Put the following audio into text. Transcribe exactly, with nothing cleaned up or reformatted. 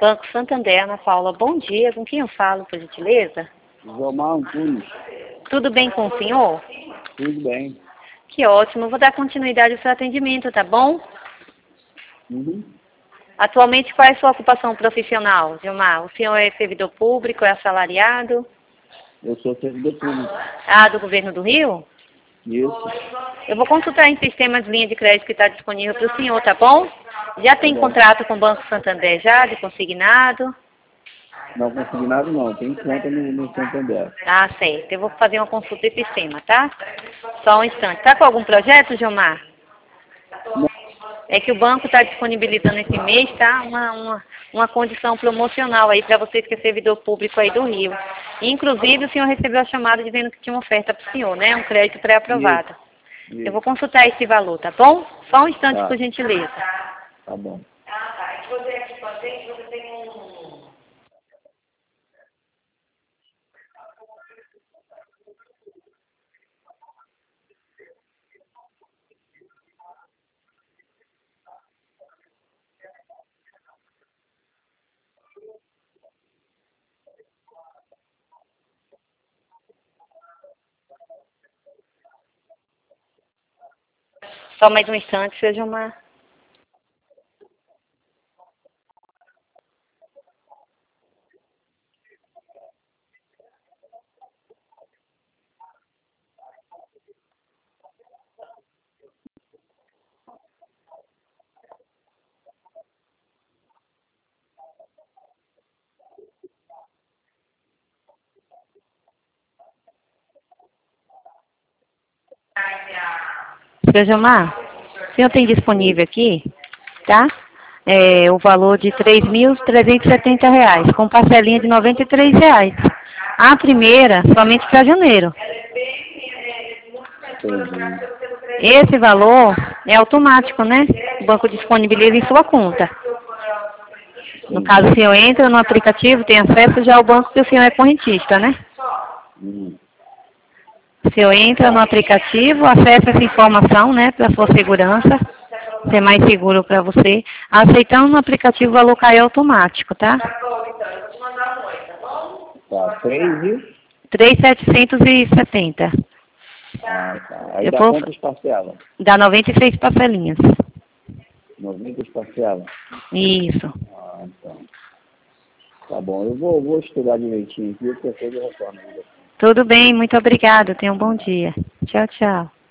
Banco Santander, Ana Paula, bom dia. Com quem eu falo, por gentileza? Zomar Antunes. Tudo bem com o senhor? Tudo bem. Que ótimo. Vou dar continuidade ao seu atendimento, tá bom? Uhum. Atualmente, qual é a sua ocupação profissional, Gilmar? O senhor é servidor público, é assalariado? Eu sou servidor público. Ah, do governo do Rio? Isso. Eu vou consultar em sistemas de linha de crédito que está disponível para o senhor, tá bom? Já tem bom. contrato com o Banco Santander já, de consignado? Não consegui nada não, tem conta no, no Santander. Ah, certo. Eu vou fazer uma consulta de sistema, tá? Só um instante. Tá com algum projeto, Gilmar? Não. É que o banco está disponibilizando esse mês, tá? Uma, uma, uma condição promocional aí para você que é servidor público aí do Rio. Inclusive, o senhor recebeu a chamada dizendo que tinha uma oferta para o senhor, né? Um crédito pré-aprovado. Isso. Isso. Eu vou consultar esse valor, tá bom? Só um instante, Tá. por gentileza. Tá bom. Ah, tá. E você aqui com a gente, você tem um... Só mais um instante, seja uma... Seu Gilmar, o senhor tem disponível aqui, tá? É, o valor de três mil trezentos e setenta reais, com parcelinha de noventa e três reais. A primeira, somente para janeiro. Entendi. Esse valor é automático, né? O banco disponibiliza em sua conta. No caso, o senhor entra no aplicativo, tem acesso já ao banco que o senhor é correntista, né? Uhum. O senhor entra no aplicativo, acessa essa informação, né, para sua segurança, ser mais seguro para você. Aceitando no aplicativo, o valor cai automático, tá? Tá, três e... três mil setecentos e setenta. Ah, tá. Aí Eu dá posso... quantas parcelas? Dá noventa e seis parcelinhas. noventa parcelas? Isso. Ah, então. Tá bom, eu vou, vou estudar direitinho aqui, qualquer coisa eu retorno aí. Tudo bem, muito obrigada. Tenha um bom dia. Tchau, tchau.